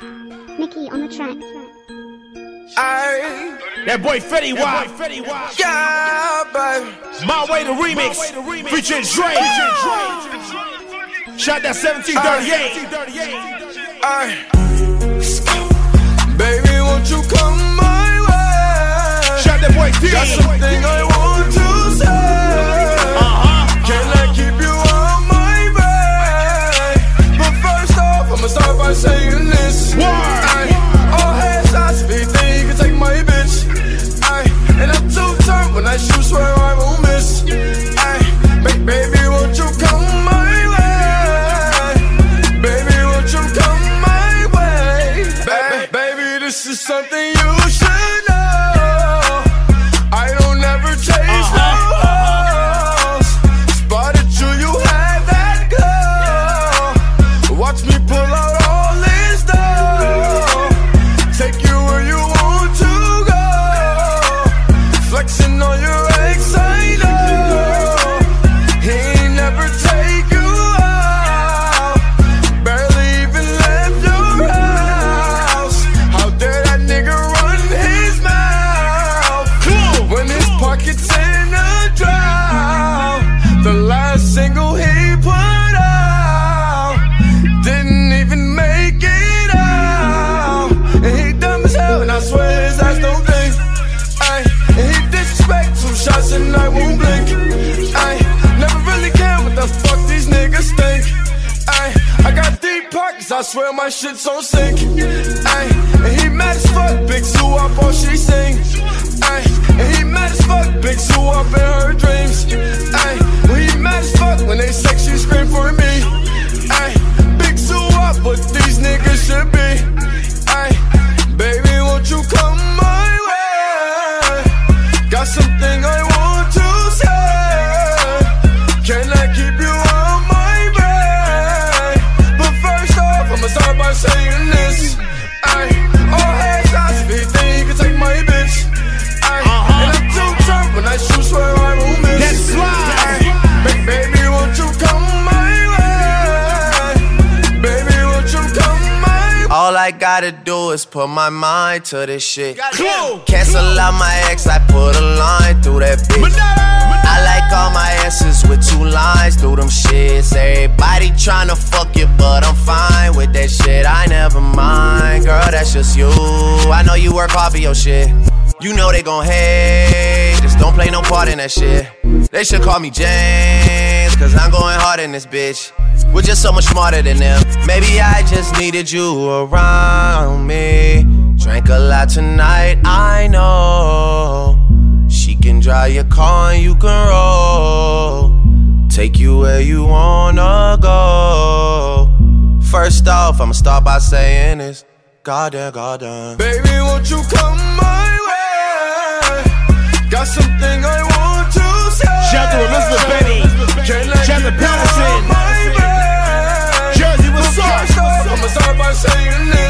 Nicky on the track. That boy Fetty Wap. Yeah, baby. My Way to Remix. Featuring Dre. Shot that 1738. Baby, won't you come my way? Shot that boy D. Got something I want to say. Can I keep you on my way? But first off, I'ma start by saying this. All hands I speak, then you can take my bitch. And I'm too turned when I shoot, swear I won't miss. Baby, won't you come my way? Baby, won't you come my way? Baby, this is something you should know. I don't ever chase no hoes. Spotted you had that girl. Watch me pull out all this dough. Take you where you want to go. Flexing on your ex, I know. He ain't never take you out. Barely even left your house. How dare that nigga run his mouth when his pocket's in a drought? The last single he put out didn't even make it out. And he dumb as hell, and I swear his ass don't think. And he disrespect 2 shots and I won't blink. Never really care what the fuck these niggas think. I got deep pockets, I swear my shit's on sync. And he mad as fuck, big Sue up all she sing. And he mad as fuck, big Sue up in her dreams. When he mad as fuck, when they sex she scream for me. Big Sue up, what these niggas should be. Baby, won't you come my way? Got something I want to say. Can I keep you on my way? But first off, I'ma start by saying this. All hands I speak, then you can take my bitch. And I'm too drunk when I shoot, swear I won't miss. That's right. Baby, won't you come my way? Baby, won't you come my way? All I gotta do is put my mind to this shit. Cool. Cancel out my ex, I put a line through that bitch. I like all my S's with 2 lines through them shits. Everybody tryna fuck you, but I'm fine with that shit. I never mind, girl, that's just you. I know you work hard for your shit. You know they gon' hate, just don't play no part in that shit. They should call me James, cause I'm going hard in this bitch. We're just so much smarter than them. Maybe I just needed you around me. Drank a lot tonight, I know. She can drive your car and you can roll. Take you where you wanna go. First off, I'ma start by saying this. Goddamn. Baby, won't you come my way? Got something I want to say. Shout out to Elizabeth Benny. Shout out to Patterson. Jersey, what's up? I'ma start by saying this.